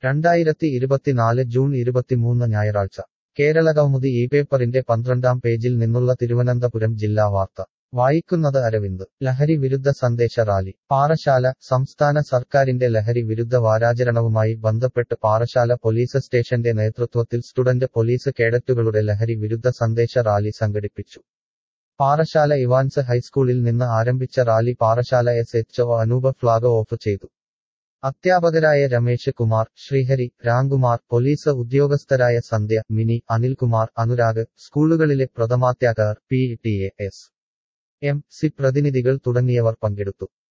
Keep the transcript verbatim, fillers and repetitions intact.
രണ്ടായിരത്തി ഇരുപത്തിനാല് ജൂൺ ഇരുപത്തിമൂന്ന് ഞായറാഴ്ച കേരളകൗമുദി ഈ പേപ്പറിന്റെ പന്ത്രണ്ടാം പേജിൽ നിന്നുള്ള തിരുവനന്തപുരം ജില്ലാ വാർത്ത വായിക്കുന്നത് അരവിന്ദ്. ലഹരി വിരുദ്ധ സന്ദേശ റാലി പാറശാല. സംസ്ഥാന സർക്കാരിന്റെ ലഹരി വിരുദ്ധ വാരാചരണവുമായി ബന്ധപ്പെട്ട് പാറശാല പോലീസ് സ്റ്റേഷന്റെ നേതൃത്വത്തിൽ സ്റ്റുഡന്റ് പോലീസ് കേഡറ്റുകളുടെ ലഹരി വിരുദ്ധ സന്ദേശ റാലി സംഘടിപ്പിച്ചു. പാറശാല ഇവാൻസ് ഹൈസ്കൂളിൽ നിന്ന് ആരംഭിച്ച rally Parassala S H O Anoop flag off ചെയ്തു. അധ്യാപകരായ രമേശ് കുമാർ, ശ്രീഹരി, രാംകുമാർ, പോലീസ് ഉദ്യോഗസ്ഥരായ സന്ധ്യ, മിനി, അനിൽകുമാർ, അനുരാഗ്, സ്കൂളുകളിലെ പ്രഥമാധ്യാപകർ, P T A S M C പ്രതിനിധികൾ തുടങ്ങിയവർ പങ്കെടുത്തു.